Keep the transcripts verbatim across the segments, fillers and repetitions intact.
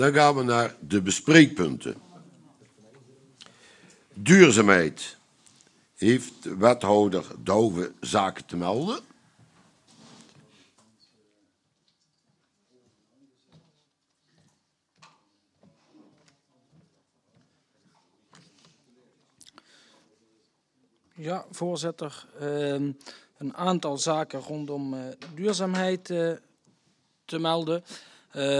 Dan gaan we naar de bespreekpunten. Duurzaamheid. Heeft wethouder Douwe zaken te melden? Ja, voorzitter. Uh, een aantal zaken rondom uh, duurzaamheid uh, te melden. Uh,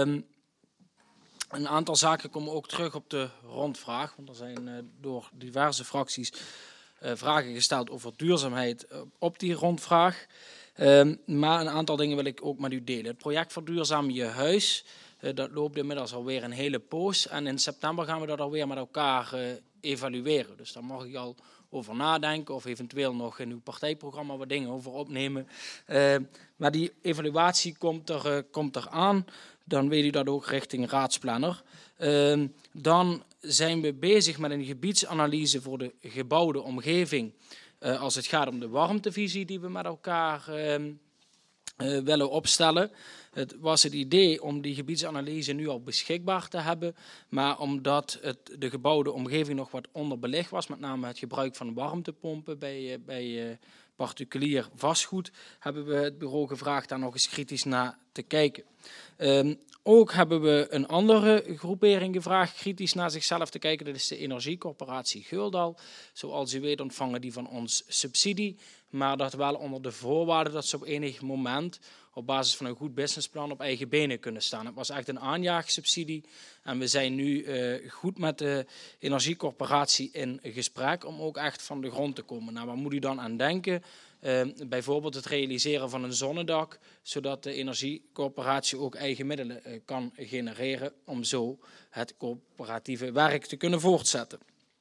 een aantal zaken komen ook terug op de rondvraag. Want er zijn uh, door diverse fracties uh, vragen gesteld over duurzaamheid uh, op die rondvraag. Uh, maar een aantal dingen wil ik ook met u delen. Het project Verduurzaam je huis, uh, dat loopt inmiddels alweer een hele poos. En in september gaan we dat alweer met elkaar uh, evalueren. Dus daar mag ik al over nadenken of eventueel nog in uw partijprogramma wat dingen over opnemen. Uh, maar die evaluatie komt er, uh, komt er aan. Dan weet u dat ook richting raadsplanner. Uh, dan zijn we bezig met een gebiedsanalyse voor de gebouwde omgeving. Uh, als het gaat om de warmtevisie die we met elkaar uh, uh, willen opstellen. Het was het idee om die gebiedsanalyse nu al beschikbaar te hebben. Maar omdat het, de gebouwde omgeving nog wat onderbelicht was, met name het gebruik van warmtepompen bij, bij uh, particulier vastgoed, hebben we het bureau gevraagd daar nog eens kritisch naar te kijken. Um, ook hebben we een andere groepering gevraagd kritisch naar zichzelf te kijken. Dat is de Energiecorporatie Geuldal. Zoals u weet ontvangen die van ons subsidie. Maar dat wel onder de voorwaarde dat ze op enig moment op basis van een goed businessplan op eigen benen kunnen staan. Het was echt een aanjaagsubsidie. En we zijn nu uh, goed met de Energiecorporatie in gesprek om ook echt van de grond te komen. Nou, waar moet u dan aan denken? Uh, bijvoorbeeld het realiseren van een zonnedak, zodat de Energiecorporatie ook eigen middelen uh, kan genereren om zo het coöperatieve werk te kunnen voortzetten.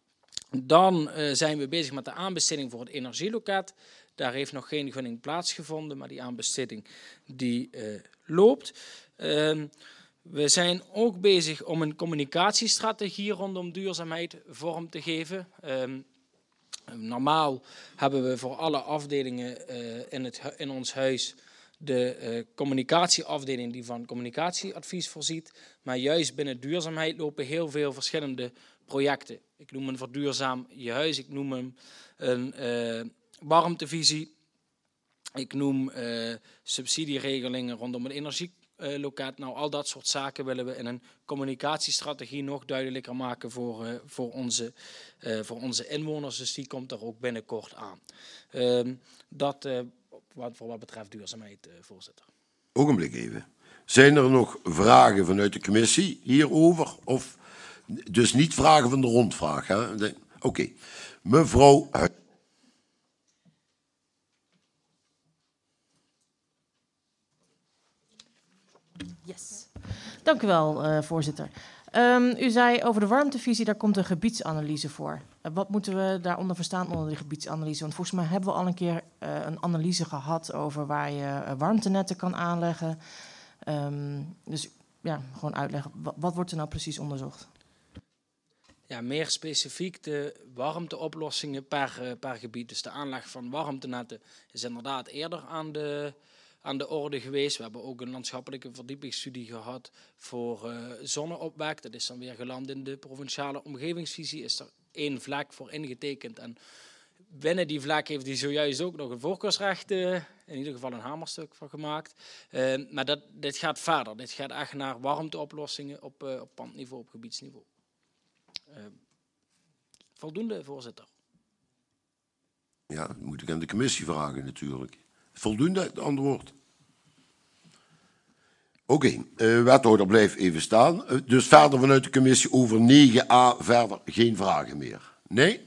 Dan uh, zijn we bezig met de aanbesteding voor het energieloket. Daar heeft nog geen gunning plaatsgevonden, maar die aanbesteding die uh, loopt. Uh, we zijn ook bezig om een communicatiestrategie rondom duurzaamheid vorm te geven. Uh, Normaal hebben we voor alle afdelingen uh, in, het, in ons huis de uh, communicatieafdeling die van communicatieadvies voorziet. Maar juist binnen duurzaamheid lopen heel veel verschillende projecten. Ik noem een Verduurzaam je huis, ik noem hem een uh, warmtevisie. Ik noem uh, subsidieregelingen rondom het energieloket. Nou, al dat soort zaken willen we in een communicatiestrategie nog duidelijker maken voor, uh, voor, onze, uh, voor onze inwoners. Dus die komt er ook binnenkort aan. Uh, dat uh, wat, voor wat betreft duurzaamheid, uh, voorzitter. Ogenblik even. Zijn er nog vragen vanuit de commissie hierover? Of dus niet vragen van de rondvraag? Oké. Okay. Mevrouw Huij. Yes. Dank u wel, uh, voorzitter. Um, u zei over de warmtevisie, daar komt een gebiedsanalyse voor. Uh, wat moeten we daaronder verstaan onder die gebiedsanalyse? Want volgens mij hebben we al een keer uh, een analyse gehad over waar je uh, warmtenetten kan aanleggen. Um, dus ja, gewoon uitleggen. Wat, wat wordt er nou precies onderzocht? Ja, meer specifiek de warmteoplossingen per, uh, per gebied. Dus de aanleg van warmtenetten is inderdaad eerder aan de... aan de orde geweest. We hebben ook een landschappelijke verdiepingsstudie gehad voor uh, zonneopwek. Dat is dan weer geland in de provinciale omgevingsvisie. Is er één vlek voor ingetekend. En binnen die vlek heeft hij zojuist ook nog een voorkeursrecht, uh, in ieder geval een hamerstuk van gemaakt. Uh, maar dat, dit gaat verder. Dit gaat echt naar warmteoplossingen op, uh, op pandniveau, op gebiedsniveau. Uh, voldoende, voorzitter. Ja, dat moet ik aan de commissie vragen natuurlijk. Voldoende het antwoord. Oké, okay, uh, wethouder blijft even staan. Uh, dus verder vanuit de commissie over negen a verder geen vragen meer. Nee?